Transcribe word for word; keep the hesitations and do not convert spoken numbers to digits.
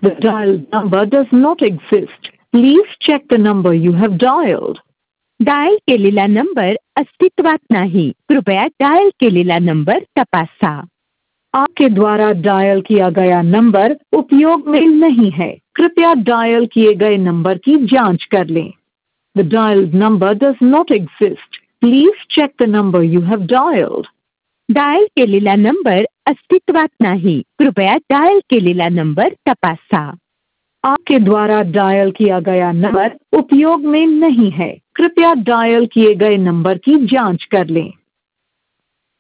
The dialed number does not exist. Please check the number you have dialed. Dial केलेला number अस्तित्वात नाही, कृपया dial केलेला number तपासा. आपके द्वारा डायल किया गया नंबर उपयोग में नहीं है, कृपया डायल किए गए नंबर की जांच कर लें. The dialed number does not exist. Please check the number you have dialed. Dial केलेला नंबर अस्तित्वात नाही, कृपया डायल केलेला नंबर तपासा. आपके द्वारा डायल किया गया नंबर उपयोग में नहीं है, कृपया डायल किए गए नंबर की जांच कर लें.